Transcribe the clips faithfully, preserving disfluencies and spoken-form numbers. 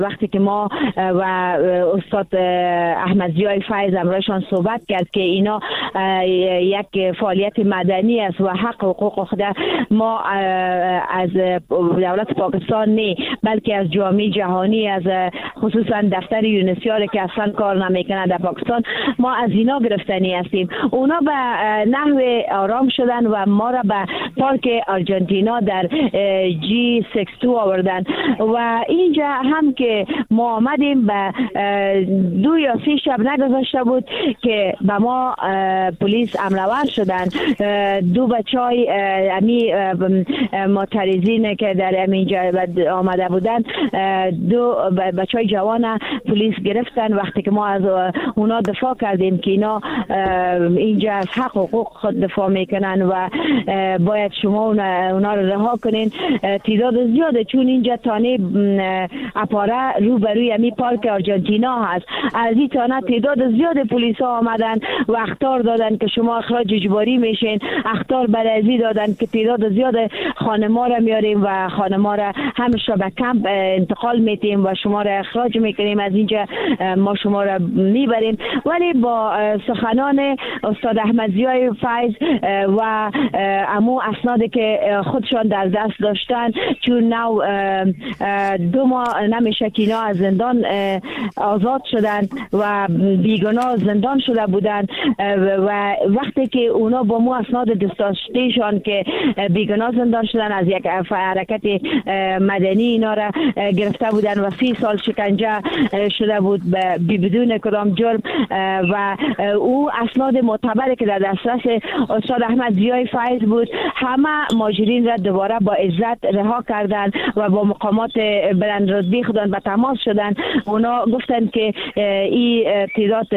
وقتی که ما و استاد احمد ضیای فیض امروزشان صحبت کرد که اینا یک فعالیت مدنی است و حق حقوق خود ما از دولت پاکستان نه بلکه از جامعه جهانی، از خصوصا دفتر یونسیار که اصلا کار نمیکنه در پاکستان، ما از اینا گرفتنی هستیم. اونا به نحو آرام شدن و ما را به پارک آرژانتینا در جی شصت و دو آوردن و اینجا هم که ما آمدیم به دو یا سه شب نگذاشته بود که به ما پلیس امرور شدن. دو بچهای امی معترضین که در اینجا آمده بودن، دو بچهای جوان پلیس گرفتن. وقتی که ما از اونا دفاع کردیم که اینا اینجا از حق حقوق خود دفاع میکنن و باید شما اونا رو رها کنین، تعداد زیاده، چون اینجا تانه اپاره رو بروی امی پارک آرژانتینا هست، از این تانه تعداد زیاد پلیس ها آمدن و اخطار دادن که شما اخراج اجباری میشین، اخطار برازی دادن که تعداد زیاد خانما را میاریم و خانما را همش به کمپ انتقال میتیم و شما را اخراج میکنیم، از اینجا ما شما را میبریم. ولی با سخنان استاد احمد ضیای فیض و امو اسنادی که خودشان در دست داشتن، چون نو دو ماه نمیشه که اینا از زندان آزاد شدن و بیگناه زندان شده بودن و وقتی که اونا با مو اسناد دستاشتیشان که بیگناه زندان شدن، از یک حرکت مدنی اینا را گرفته بودن و سی سال شکنجه شده بود بدون کدام جرم و او اسناد معتبری که در دسترس استاد احمد ضیای فیض بود، همه ماجرین را دوباره با عزت رها کردن و با مقامات بلند رتبه خودن به تماس شدن. اونا گفتن که این تعداد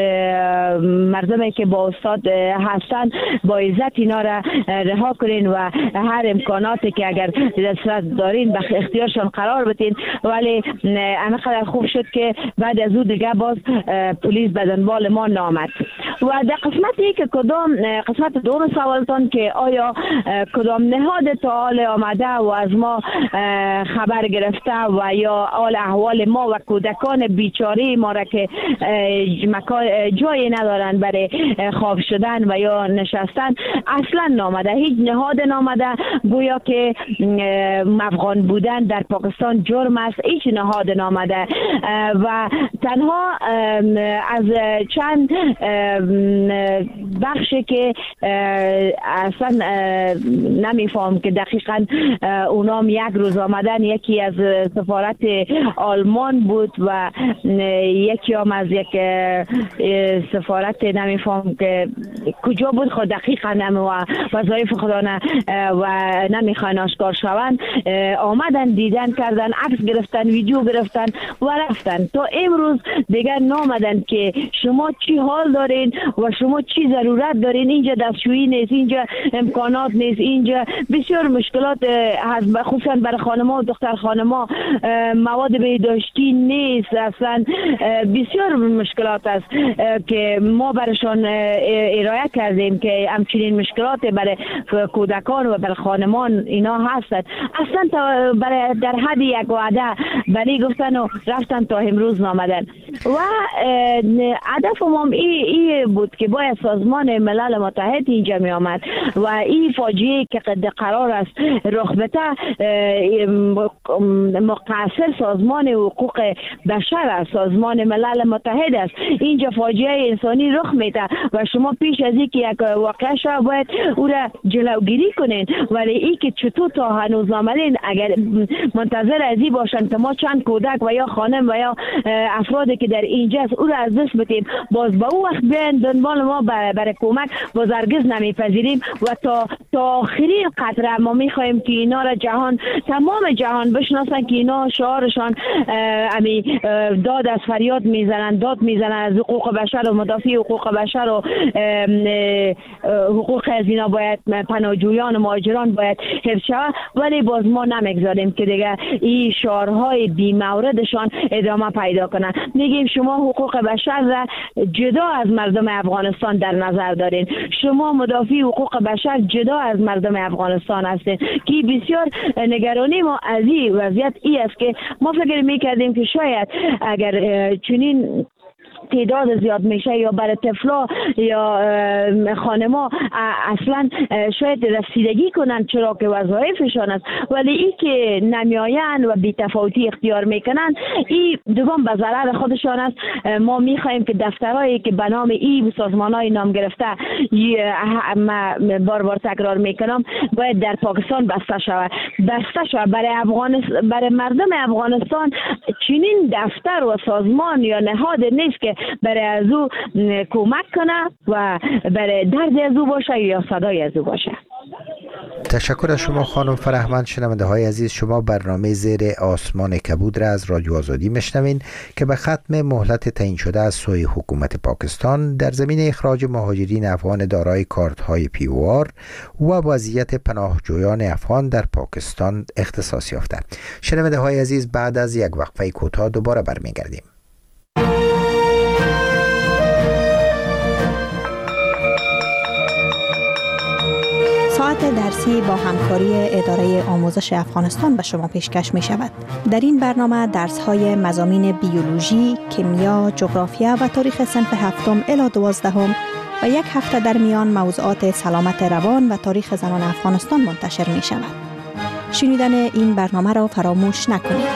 مردمی که با استاد هستن با عزت اینا را رها کنین و هر امکاناتی که اگر دسترس دارین به اختیارشان قرار بدین. ولی انقدر خوب شد که بعد از او دیگه باز پلیس به دنبال ما نامد. و در قسمتی که کدام قسمت دوم سوالتان که آیا کدام نهاد تا حال آمده و از ما خبر گرفته و یا حال احوال ما و کودکان بیچاره ما را که جایی ندارن برای خواب شدن و یا نشستن، اصلا نامده، هیچ نهاد نامده. گویا که افغان بودن در پاکستان جرم است، هیچ نهاد نامده و تنها از چند بخشی که اصلا نمیفهم که دقیقا اونام یک روز آمدن، یکی از سفارت آلمان بود و یکی هم از یک سفارت نمیفهم که کجا بود، خود دقیقا نمی و وظایف خودانه و نمیخوان آشکار شوند، آمدن دیدن کردن، عکس گرفتن، ویدیو گرفتن و رفتن. تا امروز دیگر نامدن که شما چی حال دارین و شما چی ضرورت دارین. اینجا دستشویی نیست، اینجا امکانات نیست، اینجا بسیار مشکلات هست، خصوصا برای خانما و دختر خانما مواد بهداشتی نیست، اصلا بسیار مشکلات است که ما برشان ارائه کردیم که همچنین مشکلات برای کودکان و برای خانمان اینا هستند. اصلا برای در حد یک وعده برای گفتن و رفتن تا امروز نامدن و هدف ما ای, ای بود که باید سازمان ملل متحد اینجا می آمد و این فاجعه که قد قرار است رخ بده مقصر سازمان حقوق بشر است، سازمان ملل متحد است. اینجا فاجعه انسانی رخ میده و شما پیش از اینکه یک واقعه شد باید او را جلوگیری کنین. ولی ای که چطور تا هنوز نامدین، اگر منتظر از این باشن که ما چند کودک و یا خانم و یا افرادی که در اینجا است او را از دست بدیم، باز با او وقت بیان دنبال ما برای کمک، باز هرگز نمیپذیریم و تا تا آخرین قطره ما میخواهیم که اینا را جهان، تمام جهان بشناسن که اینا شعارشان امی داد از فریاد میزنن، داد میزنن از حقوق بشر و مدافع حقوق بشر و حقوق از اینا باید پناهجویان و مهاجران باید حفظ شود. ولی باز ما نمیگذاریم که دیگه این شعارهای بی موردشان ادامه پیدا کنن. میگیم شما حقوق بشر را جدا از مردم مردم افغانستان در نظر دارین. شما مدافع حقوق بشر جدا از مردم افغانستان هستین که بسیار نگرانی ما از این وضعیت ای است که ما فکر میکردیم که شاید اگر چنین تعداد زیاد میشه یا برای طفلا یا خانما اصلا شاید رسیدگی کنن چرا که وظایفشان است، ولی این که نمیاین و بی‌تفاوتی اختیار میکنن این دوم به ضرر خودشان است. ما میخواهیم که دفترهایی که به نام این سازمانهای نام گرفته ما بار بار تکرار میکنم باید در پاکستان بسته شود بسته شود برای افغانستان، برای مردم افغانستان چنین دفتر و سازمان یا نهاد نیست که برای از او کمک کنه و برای درد از او باشه یا صدای از او باشه. تشکر از شما خانم فرهمند. شنونده های عزیز، شما برنامه زیر آسمان کبود را از رادیو آزادی میشنوین که به ختم مهلت تعیین شده از سوی حکومت پاکستان در زمینه اخراج مهاجرین افغان دارای کارت های پی او آر و وضعیت پناهجویان افغان در پاکستان اختصاص یافته. شنونده های عزیز، بعد از یک وقفه کوتاه دوباره برمیگردیم. ساعت درسی با همکاری اداره آموزش افغانستان به شما پیشکش می شود. در این برنامه درس های مضامین بیولوژی، کیمیا، جغرافیا و تاریخ صنف هفتم الی دوازدهم و یک هفته در میان موضوعات سلامت روان و تاریخ زنان افغانستان منتشر می شود. شنیدن این برنامه را فراموش نکنید.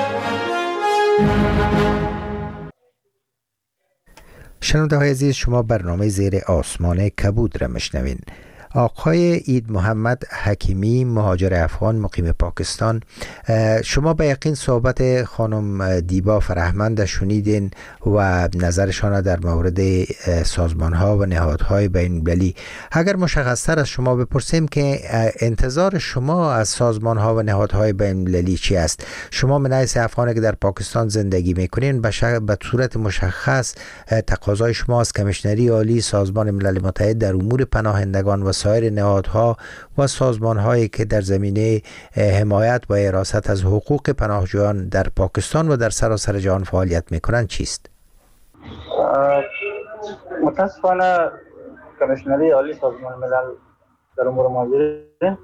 شنونده های عزیز، شما برنامه زیر آسمان کبود را میشنوین. آقای عید محمد حکیمی، مهاجر افغان مقیم پاکستان، شما به یقین صحبت خانم دیبا فرهمند شنیدین و نظرشان در مورد سازمان ها و نهادهای بین المللی. اگر مشخص‌تر از شما بپرسیم که انتظار شما از سازمان ها و نهادهای بین المللی چی است؟ شما من حیث افغانی که در پاکستان زندگی میکنین به صورت مشخص تقاضای شما از کمیشنری عالی سازمان ملل متحد در امور پناهندگان و سایر نهادها و سازمان‌هایی که در زمینه حمایت و حراست از حقوق پناهجویان در پاکستان و در سراسر جهان فعالیت می‌کنند چیست؟ متاسفانه کمیشنری عالی سازمان ملل در امور مهاجرین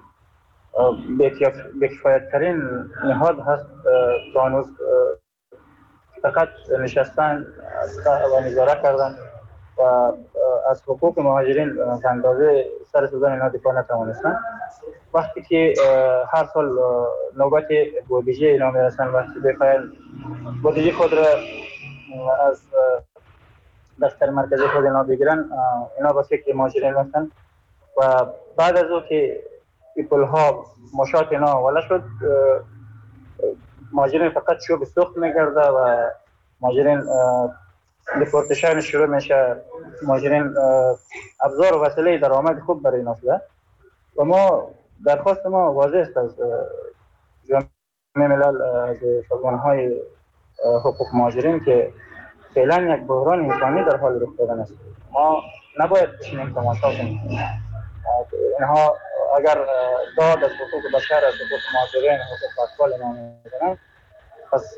بی‌کفایت‌ترین نهاد هست که هنوز فقط نشستن و نظارت کردن و از حقوق مهاجرین به اندازه سر سوزن اینا دفاع نتوانستن. وقتی که هر سال نوبت بودجه اینا میرسن، وقتی بخواهن بودجه خود را از دفتر مرکزی خود اینا بگیرن، اینا با فکر مهاجرین هستن و بعد از او که این پلها مشات اینا ولا شد، مهاجرین فقط شو به سوخت میگرده و مهاجرین دیپورتیشن شروع میشه. مهاجرین ابزار و وسیله درآمد خوب برای اینا شده و ما درخواست ما واضح است از جامعه ملل، از سازمان‌های حقوق مهاجرین که فعلا یک بحران انسانی در حال رخ دادن است. ما نباید بشینیم تماشا کنیم. اینها اگر داد از حقوق بشر، از حقوق مهاجرین، حقوق اطفال اینا می‌کنن، پس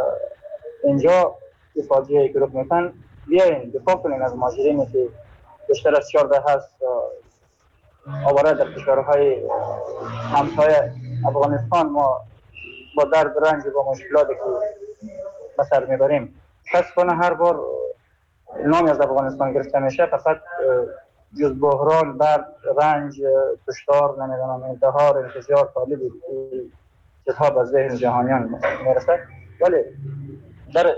اینجا این فاجعه که رخ میکنن بیاین دفاع کنین از مهاجرینی که بیشتر از چهارده هست آواره در کشورهای همسایه افغانستان. ما با درد رنج و مشکلاتی که به سر میبریم، متاسفانه هر بار نامی از افغانستان گرفته میشه فقط جز بحران، درد، رنج، کشتار، نمیدونم انتحار، انفجار، طالبی چیزها به ذهن جهانیان میرسد. ولی در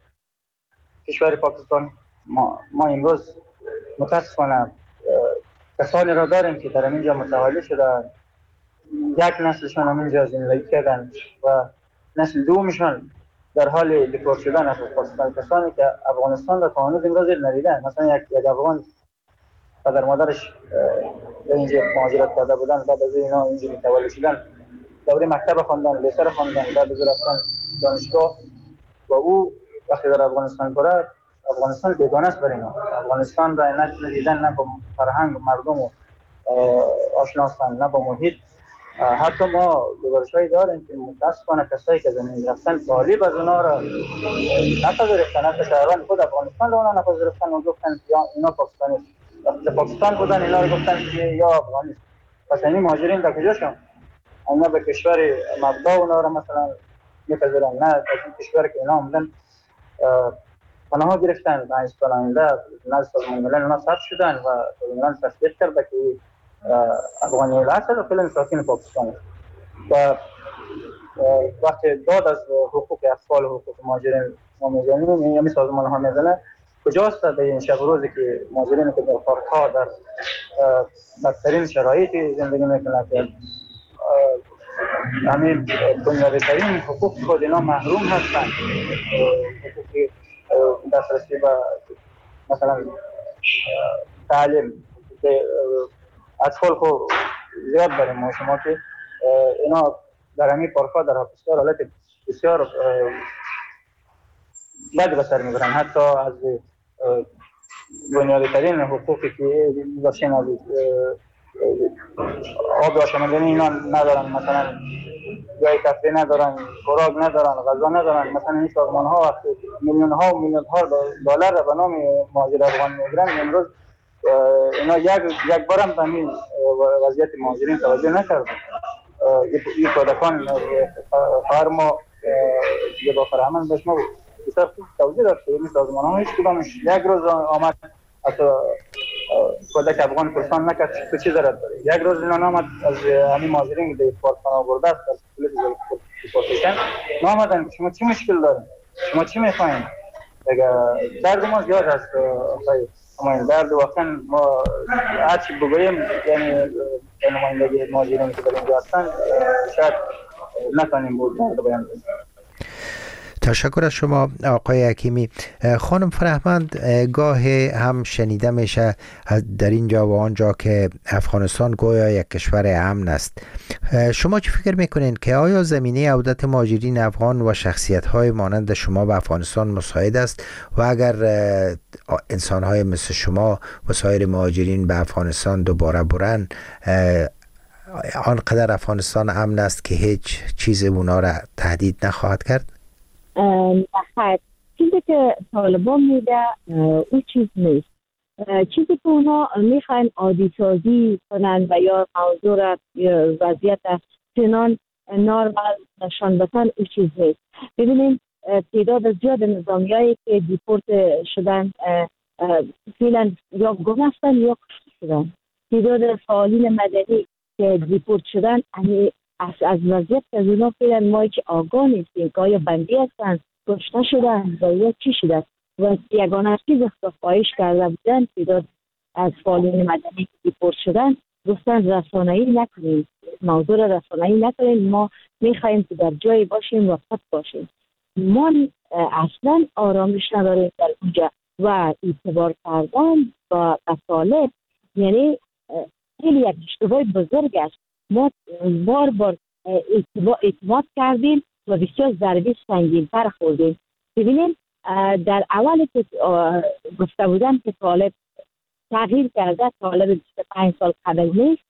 کشور پاکستان ما, ما امروز متاسفانه کسانی را داریم که در اینجا متولد شدن، یک نسلشان هم اینجا زندگی کردن و نسل دومشان در حال دیپورت شدن از پاکستان. کسانی که افغانستان را تا هنوز امروز ندیدن، مثلا یک, یک افغان پدر مادرش به اینجا مهاجرت کرده بودن، بعد از اینا اینجا متولد شدن، دوره مکتب خواندن، لیسه خواندن، بعد از رفتن دانشگاه و او وقتی در افغانستان برد، افغانستان بیگانه است برای اینا. افغانستان را نه ندیدن، نه با فرهنگ مردم آشنا هستند، نه با محیط حتی ما گزارش‌هایی داریم که متاسفانه کسایی که زمین گرفتن طالب از اونا را نپذیرفتن، حتی شهروند خود افغانستان را اونا نپذیرفتن و گفتن یا اینا پاکستانی است. پاکستان بودن اینا رو گفتن که یا افغانی است. پس این مهاجرین در کجاشون؟ اینا به کشور مبدا اونا را مثلا میپذیرن، نه از این کشور که اینا آمدن پناه گرفتن و اسپان آینده نزد سازمان ملل اونا ثبت شدن و سازمان ملل تصدیق کرده که افغانی الاصل و فعلا ساکن پاکستان است. و وقتی داد از حقوق اطفال و حقوق مهاجرین ما میزنیم، یعنی سازمان ها میزنه کجاست در این شب روزی که مهاجرین که در پارک‌ها در بدترین شرایطی زندگی میکنند، همین بنیادی‌ترین حقوق خود اینا محروم هستند، حقوقی دسترسی به مثلا تعلیم اطفال خو زیاد داریم ما شما که اینا در همین پارک‌ها در بسیار حالت بسیار بد به سر میبرن. حتی از بنیادی ترین حقوقی که باشین از آب آشامیدنی اینا ندارن، مثلا جای تفریح ندارن، خوراک ندارن، غذا ندارن. مثلا این سازمان ها وقتی میلیون ها و میلیون ها دلار را به نام مهاجر افغان میگیرن، امروز اینا یک یک بارم به این وضعیت مهاجرین توجه نکردن. این کودکان فرما یه با فرهمن بهش ما بسیار توجه داشت که این سازمان ها هیچ کدامش یک روز آمد حتی کودک افغان پرسان نکرد که چی ضرورت داره. یک روز اینا نامد از همین مهاجرین که پارکخانه آورده است از پلیس دیپورتیشن نامدن که شما چی مشکل دارین، شما چی میخواین. درد ما زیاد است آقای همین درد واقعا ما هرچی بگوییم یعنی نمایندگی مهاجرین که در اینجا هستن شاید نتونیم بود درد بیان کنیم. تشکر از شما آقای حکیمی. خانم فرهمند، گاهی هم شنیده میشه در اینجا و آنجا که افغانستان گویا یک کشور امن است. شما چی فکر میکنین که آیا زمینه عودت مهاجرین افغان و شخصیت‌های مانند شما به افغانستان مساعد است و اگر انسان‌های مثل شما و سایر مهاجرین به افغانستان دوباره برن آنقدر افغانستان امن است که هیچ چیز اونا را تهدید نخواهد کرد؟ نه، چیزی که طالبان میده اون چیز نیست. چیزی که اونا میخواین عادی سازی کنن و یا موضوع را وضعیت چنان نارمال نشان بدن اون چیز نیست. ببینیم تعداد زیاد نظامیایی که دیپورت شدن فعلا یا گم هستن یا کشته شدن. تعداد فعالین مدنی که دیپورت شدن از از وضعیت از اونا فعلا ما که آگاه نیستیم که آیا بندی هستن، کشته شدن و یا چی شده. و یگانه چیز خواهش کرده بودن تعداد از فعالین مدنی که دیپورت شدن گفتن رسانه‌ای نکنیم، موضوع را رسانه‌ای نکنیم، ما میخوایم که در جایی باشیم و خود باشیم. ما اصلا آرامش نداریم در اونجا و اعتبار کردن با طالب یعنی خیلی یک اشتباه بزرگ است. ما بار بار اعتماد کردیم و بسیار ضربه سنگین تر خوردیم. ببینیم در اول که گفته بودم که طالب تغییر کرده، طالب بیست و پنج سال قبل نیست،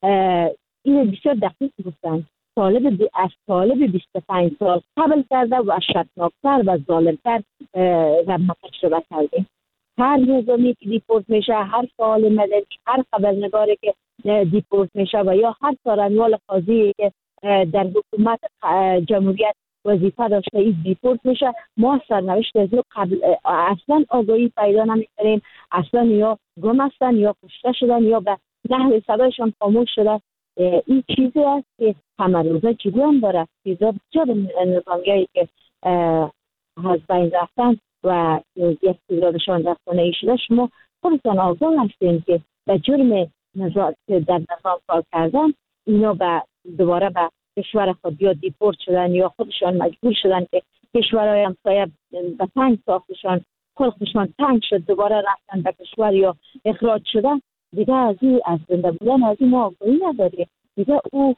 این بسیار دقیق گفتن. طالب از طالب بیست و پنج سال قبل کرده و اشتناکتر و ظالمتر و تجربه کردیم. هر نظامی که دیپورت میشه، هر فعال مدنی، هر خبرنگاری که دیپورت میشه و یا هر سارنوال قاضی که در حکومت جمهوریت وظیفه داشته ای دیپورت میشه، ما سرنوشت از قبل اصلا آگاهی پیدا نمیکنیم. اصلا یا گم هستن یا کشته شدن یا به نحو صدایشان خاموش شده. این چیزی است که همه روزه جریان داره. بسیار نظامیایی که از بین رفتن و یک تعدادشان رسانه‌ای شده، شما خودتان آگاه هستین که به جرم نظام در نظام کار کردن اینا به دوباره به کشور خود یا دیپورت شدن یا خودشان مجبور شدن که کشورهای همسایه به تنگ ساختشان، خلقشان تنگ شد، دوباره رفتن به کشور یا اخراج شدن. دیگه از این از زنده بودن از این ما آگاهی نداریم. دیگه او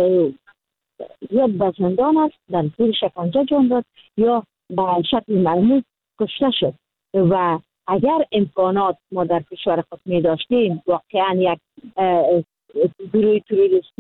یا به زندان است، در زیر شکنجه جان داد یا به شکل معمول کشته شد. و اگر امکانات ما در کشور خود می داشتیم واقعا یک گروه تروریستی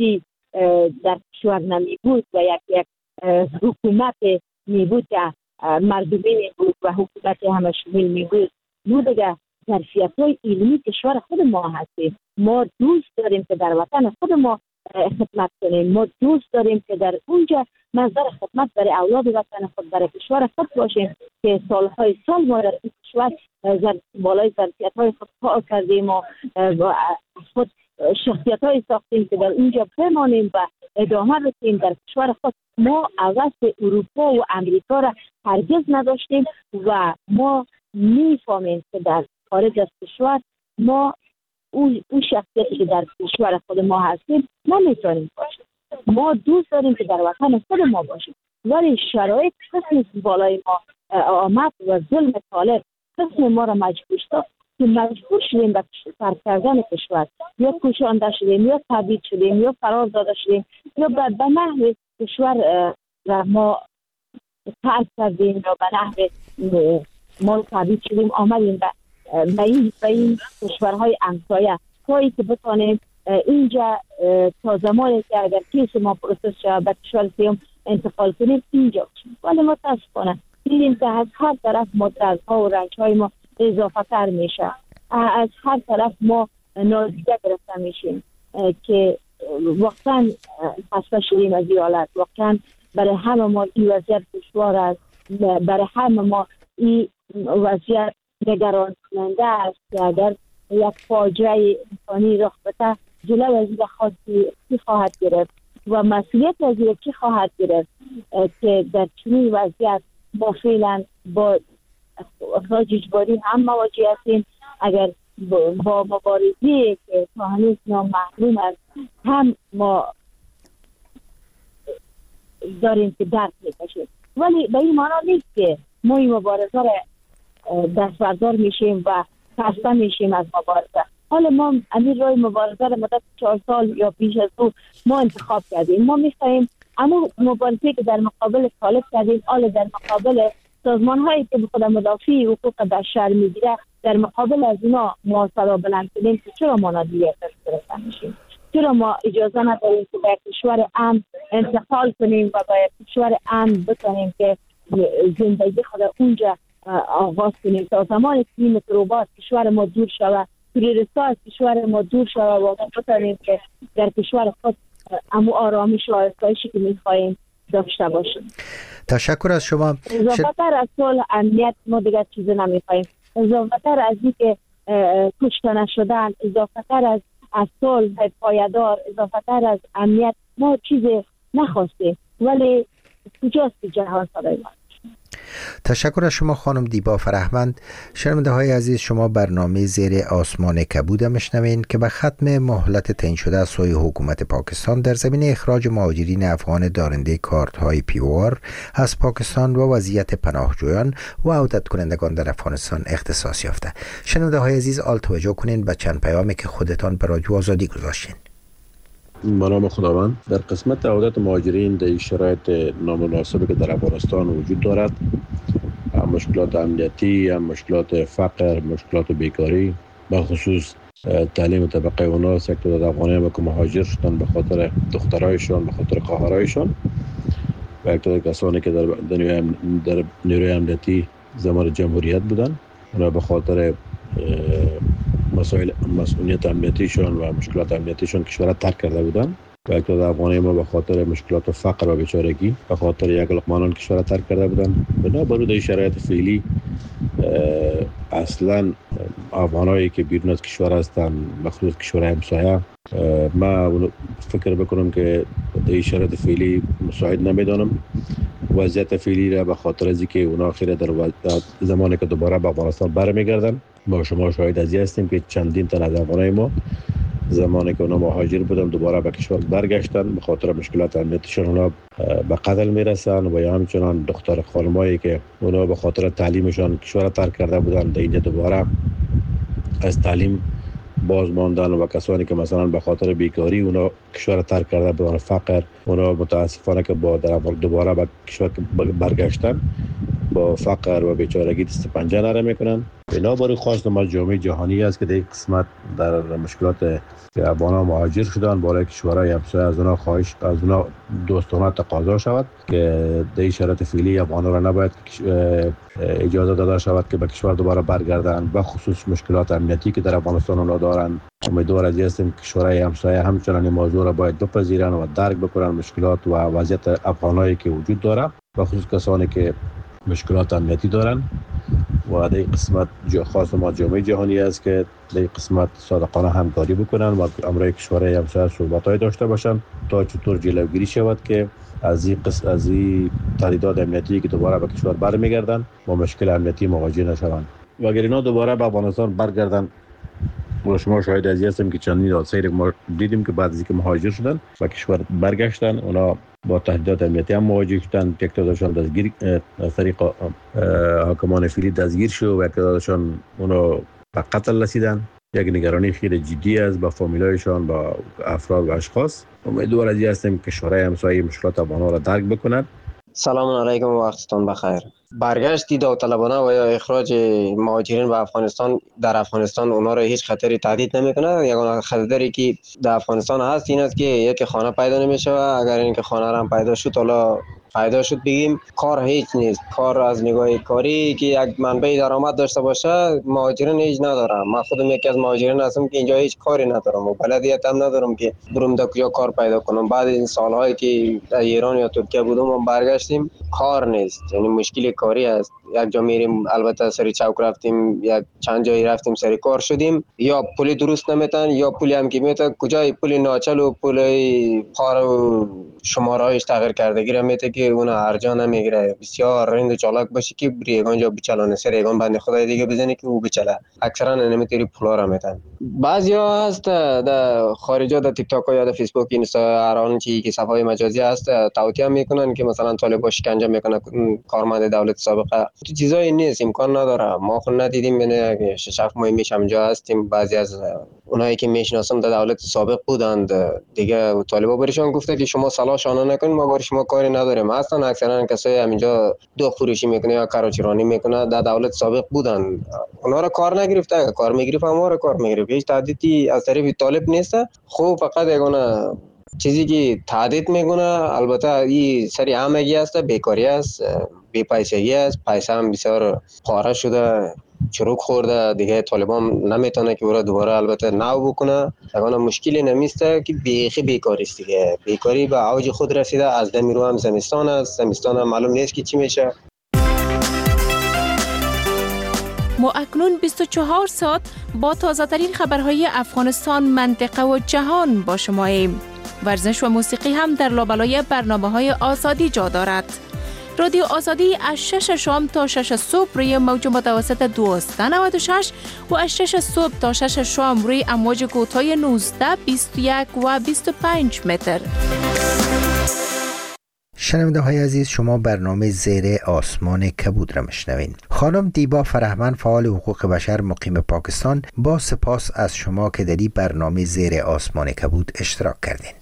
در کشور نمی بود و یک یک حکومت می بود که مردمی بود و حکومت همه شمول می بود، ما دیگه ظرفیت های علمی کشور خود ما هستیم. ما دوست داریم که در وطن خود ما خدمت کنیم. ما دوست داریم که در اونجا مصدر خدمت برای اولاد وطن خود، برای کشور خود باشیم که سالهای سال ما در این کشور بالای ظرفیت های خود کار کردیم و خود شخصیت های ساختیم که در اونجا بمانیم و ادامه بدیم در کشور خود. ما عوض اروپا و امریکا را هرگز نداشتیم و ما میفهمیم که در خارج از کشور ما اون اون شخصیتی که در کشور خود ما هستیم نمیتونیم باشیم. ما دوست داریم که در وطن خود ما باشیم، ولی شرایط قسم بالای ما آمد و ظلم طالب قسم ما را مجبور شد که مجبور شدیم به ترک کردن کشور، یا کشانده شدیم یا تبعید شدیم یا فرار داده شدیم یا به نحو کشور را ما ترک کردیم یا به نحو ما تبعید شدیم آمدیم به این به این کشورهای همسایه تایی که بتانیم اینجا تا زمانی که اگر کیس ما پروسس شد به کشور سیوم انتقال کنیم اینجا باشیم. ولی متاسفانه دیدیم که از هر طرف ما دردها و رنجهای ما اضافه تر میشه، از هر طرف ما نادیده گرفته میشیم که واقعا خسته شدیم از این حالت. واقعا برای همه ما این وضعیت دشوار است، برای همه ما این وضعیت نگران کننده است که اگر یک فاجعه انسانی رخ بده جلو از این خاصی کی خواهد گرفت و مسئولیت از این کی خواهد گرفت که در چنین وضعیت ما فعلا با اخراج اجباری هم مواجه هستیم. اگر با مبارزی که تا هنوز نامحروم است هم ما داریم که درد میکشیم، ولی به این معنا نیست که ما این مبارزه را دستبردار میشیم و خسته میشیم از مبارزه. حالا ما امیر رای مبارزه را مدت چهار سال یا بیش از او ما انتخاب کردیم. ما میخواهیم اما مبارزه که در مقابل طالب کردیم، حالا در مقابل سازمان هایی که به خود مدافع حقوق بشر میگیره، در مقابل از اینا ما صدا بلند کنیم که چرا ما نادیده گرفته میشیم، چرا ما اجازه نداریم که به کشور امن انتقال کنیم و به کشور امن بتونیم که زندگی خود اونجا آغاز کنیم تا زمانی که این مکروبات کشور ما دور شود، تروریست‌ها از کشور ما دور شود و بتونیم که در کشور خود امو آرامش و آسایشی که می‌خواهیم داشته باشیم. تشکر از شما. اضافه تر از صلح امنیت ما دیگر چیزی نمی‌خواهیم. اضافه تر از اینکه کشته نشدن، اضافه تر از از صلح پایدار، اضافه تر از امنیت ما چیزی نخواستیم، ولی کجاست جهان صدای ما. تشکر از شما خانم دیبا فرهمند. شنونده های عزیز، شما برنامه زیر آسمان کبود میشنوین که به ختم مهلت تعیین شده از سوی حکومت پاکستان در زمینه اخراج مهاجرین افغان دارنده کارت های پی او آر از پاکستان و وضعیت پناهجویان و عودت کنندگان در افغانستان اختصاص یافته. شنونده های عزیز، آل توجه کنین به چند پیامی که خودتان به رادیو آزادی گذاشتین. به نام خداوند. در قسمت عودت مهاجرین در شرایط نامناسبی که در افغانستان وجود دارد، هم مشکلات امنیتی، هم مشکلات فقر، مشکلات بیکاری، به خصوص تعلیم طبقه اونا، سکتور افغانی که مهاجر شدن به خاطر دخترایشان، به خاطر خواهرایشان و یک تعداد کسانی که در در نیروی امنیتی زمان جمهوریت بودن، اونا به خاطر مسائل مسئولیت امنیتیشون و مشکلات امنیتیشون کشور ترک کرده بودن و یک تعداد افغانی ما به خاطر مشکلات فقر و بیچارگی به خاطر یک لقمانان کشور ترک کرده بودن. بنابراین در شرایط فعلی اصلا افغانایی که بیرون از کشور هستن، مخصوص کشور همسایه، ما فکر بکنم که در شرایط فعلی مساعد نمیدانم وضعیت فعلی را، به خاطر از اینکه اونا خیلی در زمانی که دوباره به افغانستان برمیگردن، ما شما شاهد از این هستیم که چندین تن از افغانای ما زمانی که اونا مهاجر بودن دوباره به کشور برگشتن، به خاطر مشکلات امنیتیشون اونا به قتل میرسن و یا همچنان دختر خانمایی که اونا به خاطر تعلیمشان کشور ترک کرده بودن در اینجا دوباره از تعلیم باز ماندن و کسانی که مثلا به خاطر بیکاری اونا کشور ترک کرده بودن، فقر، اونا متاسفانه که با در دوباره به کشور برگشتن با فقر و بیچارگی دست پنجه نرم میکنن. بنابراین خواست ما جامعه جهانی است که در قسمت در مشکلات که افغان‌ها مهاجر شدن برای کشورهای همسایه از اونها خواهش از اونها دوستانه تقاضا شود که در شرایط فعلی افغان‌ها را نباید اجازه داده شود که به کشور دوباره برگردند، به خصوص مشکلات امنیتی که در افغانستان اونها دارند. امیدوار هستیم که کشورهای همسایه همچنان این موضوع را باید بپذیرند و درک بکنند مشکلات و وضعیت افغانایی که وجود داره، به خصوص کسانی که مشکلات امنیتی دارند. و در قسمت خاص ما جامعه جهانی است که در قسمت صادقانه همکاری بکنن و امروی کشورهای همسایه صحبت‌های داشته باشن تا چطور جلوگیری شود که از این قسم از این تهدیدات امنیتی که دوباره به کشور برمیگردن با مشکل امنیتی مواجه نشوند و اگر اینا دوباره به افغانستان برگردن. و شما شاهد از هستیم که چندین حادثه ما دیدیم که بعد از اینکه مهاجر شدن و کشور برگشتن اونا با تهدیدات امنیتی هم مواجه شدن. یک تعدادشان دستگیر از طریق حاکمان فعلی دستگیر شد و یک تعدادشان اونا به قتل رسیدن. یک نگرانی خیلی جدی است با فامیلایشان، با افراد و اشخاص. امیدوار از هستیم که کشورهای همسایه مشکلات افغان‌ها را درک بکنند. سلام علیکم و وقتتون بخیر. برگشت داوطلبانه و یا اخراج مهاجرین به افغانستان در افغانستان اونا را هیچ خطری تهدید نمیکنه. یگانه خطری که در افغانستان هست این است که یک خانه پیدا نمیشه و اگر اینکه خانه را هم پیدا شد حالا پیدا شد بگیم کار هیچ نیست. کار از نگاه کاری که یک منبع درآمد داشته باشه مهاجرین هیچ ندارم. من خودم یکی از مهاجرین هستم که اینجا هیچ کاری ندارم و بلدیت هم ندارم که برم در کجا کار پیدا کنم. بعد این سالهایی که در ایران یا ترکیه بودم و برگشتیم کار نیست، یعنی مشکل کاری است. یک جا میریم البته سری چوک رفتیم، یک چند جایی رفتیم سری کار شدیم، یا پول درست نمیتن یا پولی هم که میتن کجای پول ناچل و پول پار و شمارهایش تغییر کردگی را میته که اون ارجا نمیگیره. بسیار رند و چالاک باشه که ریگان جا بچلانه سر ریگان بنده خدای دیگه بزنه که او بچله. اکثرا نمیتونی پولا را میتن. بعضیا هست در خارجا در تیک تاک یا در فیسبوک اینستا هران چیزی که صفحه مجازی هست توطئه میکنن که مثلا طالب شکنجه میکنه کارمند دولت سابقه. تو چیزایی نیست، امکان نداره. ما خود ندیدیم، یعنی شش هفت ماه میش همجا هستیم. بعضی از اونایی که میشناسم در دولت سابق بودند دیگه طالبا برشون گفته که شما صلاح شانه نکنید، ما بر شما کاری نداریم. اصلا اکثرا کسایی همینجا دو فروشی میکنه یا کاروچرانی میکنه در دولت سابق بودند. اونا را کار نگرفته، کار میگرفت ما را کار میگرفت. هیچ تهدیدی از طرف طالب نیست. خوب فقط یگانه چیزی که تهدید میکنه البته این سری همگی است، بیکاری است، بی پیسگی است. پیسه هم بسیار پاره شده، چروک خورده دیگه. طالبان نمیتونه که برای دوباره البته نو بکنه. یگانه مشکلی نمیسته که بیخی بیکاری است دیگه. بیکاری به اوج خود رسیده. از دمی رو هم زمستان است، زمستان هم معلوم نیست که چی میشه. ما اکنون بیست و چهار ساعت با تازه ترین خبرهای افغانستان، منطقه و جهان با شماییم. ورزش و موسیقی هم در لابلای برنامه‌های آزادی جا دارد. رادیو آزادی از شش شام تا شش صبح روی موج متوسط دویست و نود و شش و از شش صبح تا شش شام روی امواج کوتاه نوزده، بیست و یک و بیست و پنج متر. شنونده های عزیز، شما برنامه زیر آسمان کبود را میشنوین. خانم دیبا فرهمند، فعال حقوق بشر مقیم پاکستان، با سپاس از شما که در این برنامه زیر آسمان کبود اشتراک کردین.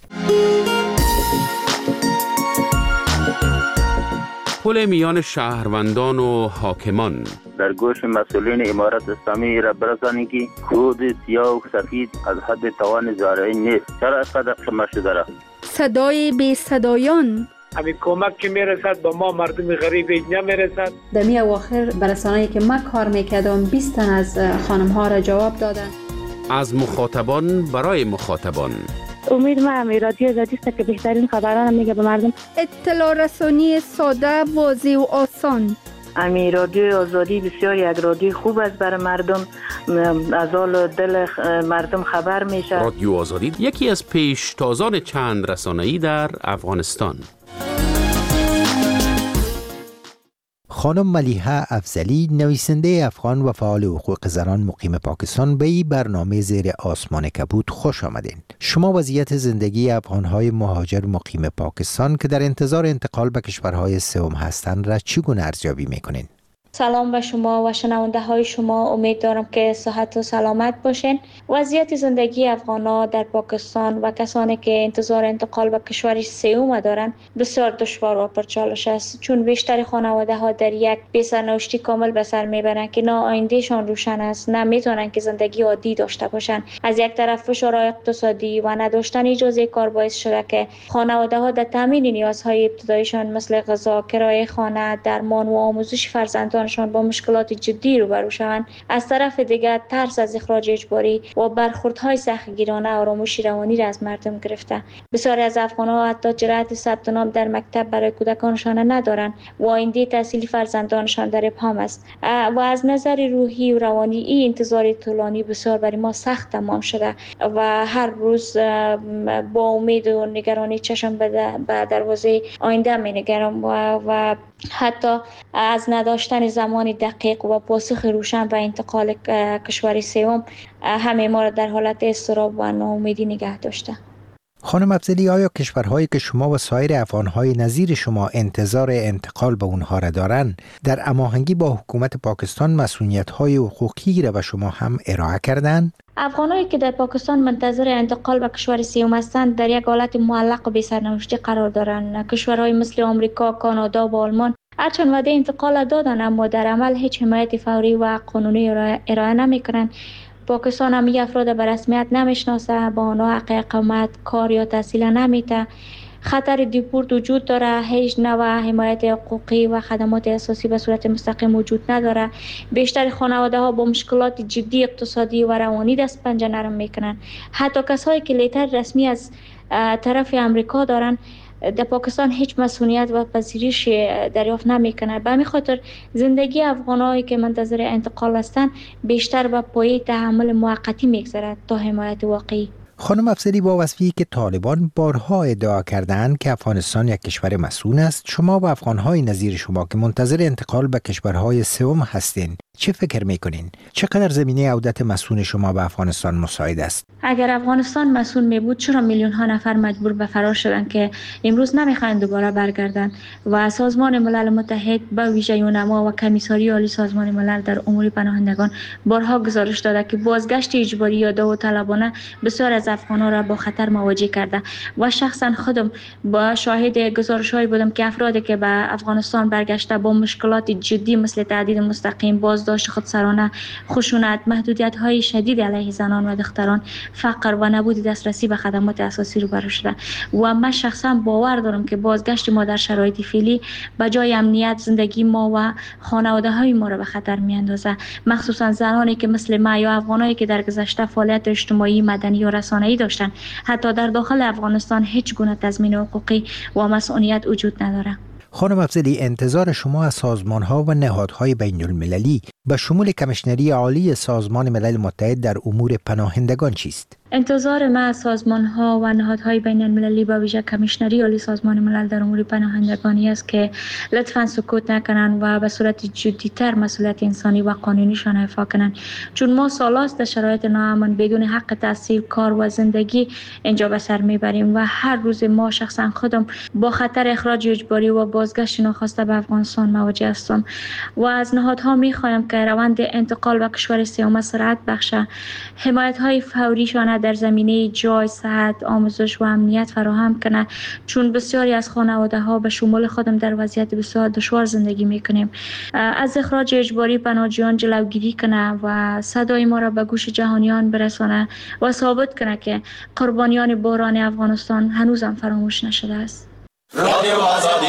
پل میان شهروندان و حاکمان در گوش مسئولین امارت اسلامی را برسانی که خود سیاه و سفید از حد توان زارعی نیست. چرا اینقدر خمه شده را؟ صدای بی صدایان، همین کمک که میرسد با ما مردم غریب نمیرسد. در می اواخر برسانه‌ای که من کار میکردم بیست تن از خانم ها را جواب دادن. از مخاطبان برای مخاطبان. امید من رادیو آزادی است که بهترین خبران میگه به مردم. اطلاع رسانی ساده، واضح و آسان. امی رادیو آزادی بسیار یک رادیو خوب است برای مردم، از حال دل مردم خبر میشه. رادیو آزادی یکی از پیشتازان چند رسانه‌ای در افغانستان. خانم ملیحه افضلی، نویسنده افغان و فعال حقوق زنان مقیم پاکستان، به این برنامه زیر آسمان کبود خوش آمدین. شما وضعیت زندگی افغانهای مهاجر مقیم پاکستان که در انتظار انتقال به کشورهای سوم هستند را چگونه ارزیابی میکنین؟ سلام به شما و شنونده های شما. امید دارم که صحت و سلامت باشین. وضعیت زندگی افغان‌ها در پاکستان و کسانی که انتظار انتقال به کشور سوم دارند بسیار دشوار و پرچالش است، چون بیشتر خانواده ها در یک بی‌سرنوشتی کامل به سر میبرند که نه آیندهشان روشن است، نه میتونن که زندگی عادی داشته باشند. از یک طرف فشار اقتصادی و نداشتن اجازه کار باعث شده که خانواده ها در تامین نیازهای ابتداییشان مثل غذا، کرایه خانه، درمان و آموزش فرزندان با مشکلات جدی روبرو شوند. از طرف دیگر ترس از اخراج اجباری و برخوردهای سختگیرانه آرامش روانی را از مردم گرفته. بسیاری از افغان‌ها حتی جرأت ثبت نام در مکتب برای کودکانشان ندارند و آینده تحصیلی فرزندانشان در ابهام است. و از نظر روحی و روانی این انتظار طولانی بسیار برای ما سخت تمام شده و هر روز با امید و نگرانی چشم به دروازه آینده می‌نگرم و, و حتی از نداشتن زمان دقیق و پاسخ روشن و انتقال کشور سوم همه ما را در حالت اضطراب و ناامیدی نگه داشته. خانم افضلی، آیا کشورهایی که شما و سایر افغانهای نظیر شما انتظار انتقال به اونها را دارند در هماهنگی با حکومت پاکستان مسئولیت‌های حقوقی را به شما هم ارائه کردند؟ افغانایی که در پاکستان منتظر انتقال به کشور سوم هستند در یک حالت معلق و بی‌سرنوشتی قرار دارند. کشورهای مثل آمریکا، کانادا و آلمان هرچند وعده انتقال دادند اما در عمل هیچ حمایت فوری و قانونی ارائه نمی‌کنند. پاکستان هم این افراد به رسمیت نمیشناسه، با آنها حق اقامت، کار یا تحصیل نمیده. خطر دیپورت وجود داره، هیچ نوع حمایت حقوقی و خدمات اساسی به صورت مستقیم وجود نداره. بیشتر خانواده ها با مشکلات جدی اقتصادی و روانی دست پنجه نرم میکنن. حتی کسایی که لیتر رسمی از طرف امریکا دارن در پاکستان هیچ مسئولیت و پذیرش دریافت نمیکنه. به همین خاطر زندگی افغانایی که منتظر انتقال هستند بیشتر به پایه تحمل موقتی میگذرد تا حمایت واقعی. خانم افضلی، با وصفی که طالبان بارها ادعا کردند که افغانستان یک کشور مسئول است، شما و افغانهای نظیر شما که منتظر انتقال به کشورهای سوم هستین چه فکر میکنین؟ چقدر زمینه عودت مسئول شما به افغانستان مساعد است؟ اگر افغانستان مسئول می بود چرا میلیون ها نفر مجبور به فرار شدند که امروز نمیخواهند دوباره برگردند؟ و سازمان ملل متحد به ویژه یونما و کمیساری عالی سازمان ملل در امور پناهندگان بارها گزارش داده که بازگشت اجباری یا داوطلبانه بسیار از افغانان را با خطر مواجه کرده و شخصا خودم با شاهد گزارش‌هایی بودم که افرادی که به افغانستان برگشته با مشکلات جدی مثل تعدید مستقیم، بازداشت خودسرانه، خشونت، محدودیت‌های شدید علیه زنان و دختران، فقر و نبود دسترسی به خدمات اساسی روبرو شده و من شخصا باور دارم که بازگشت ما در شرایط فعلی به جای امنیت زندگی ما و خانواده‌های ما را به خطر می‌اندازه، مخصوصا زنانی که مثل ما یا افغانایی که در گذشته فعالیت اجتماعی، مدنی و رسانه‌ای داشتن. حتی در داخل افغانستان هیچ گونه تضمین حقوقی و مسئولیت وجود نداره. خانم افضلی، انتظار شما از سازمان‌ها و نهادهای بین‌المللی به شمول کمیشنری عالی سازمان ملل متحد در امور پناهندگان چیست؟ انتظار ما از سازمان‌ها و نهادهای بین‌المللی با ویژه کمیشنری عالی سازمان ملل در امور پناهندگانی است که لطفاً سکوت نکنند و به صورت جدی‌تر مسئولیت انسانی و قانونیشان ایفا کنند، چون ما سالاست در شرایط ناامن بدون حق تحصیل، کار و زندگی اینجا به سر میبریم و هر روز ما شخصا خودم با خطر اخراج اجباری و بازگشت ناخواسته به افغانستان مواجه هستم و از نهادها میخوایم که روند انتقال به کشور سوم سرعت بخشه، حمایت‌های فوریشان در زمینه جای، صحت، آموزش و امنیت فراهم کنه، چون بسیاری از خانواده ها به شمول خودم در وضعیت بسیار دشوار زندگی میکنیم. از اخراج اجباری پناهجویان جلوگیری کنه و صدای ما را به گوش جهانیان برسانه و ثابت کنه که قربانیان بحران افغانستان هنوزم فراموش نشده است. رادیو آزادی.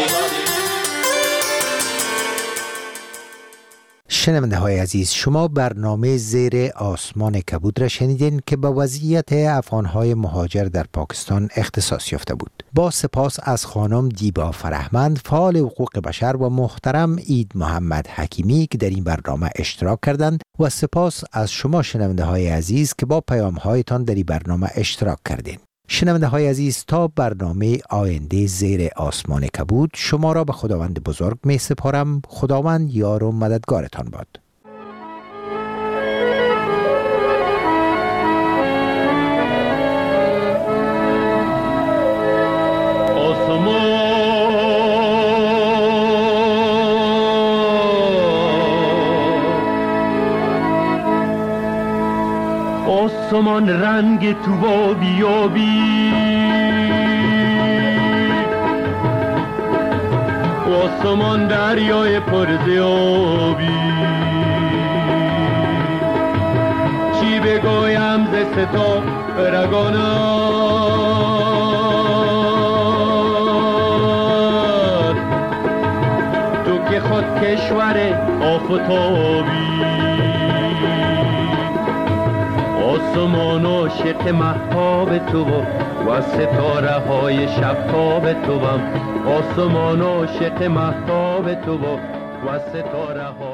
شنونده های عزیز، شما برنامه زیر آسمان کبود را شنیدین که به وضعیت افغانهای مهاجر در پاکستان اختصاص یافته بود. با سپاس از خانم دیبا فرهمند، فعال حقوق بشر، و محترم عید محمد حکیمی که در این برنامه اشتراک کردند و سپاس از شما شنونده های عزیز که با پیام هایتان در این برنامه اشتراک کردین. شنونده های عزیز، تا برنامه آینده زیر آسمان کبود شما را به خداوند بزرگ می سپارم. خداوند یار و مددگارتان باد. آسمان آسمان رنگ تو با بیابی، آسمان دریای پرزیابی. چی بگویم ز ستا رگانت، تو که خود کشور آفتابی. آسمان عاشق مهتاب تو و ستاره های شبتاب تو بم. آسمان عاشق مهتاب تو و ستاره های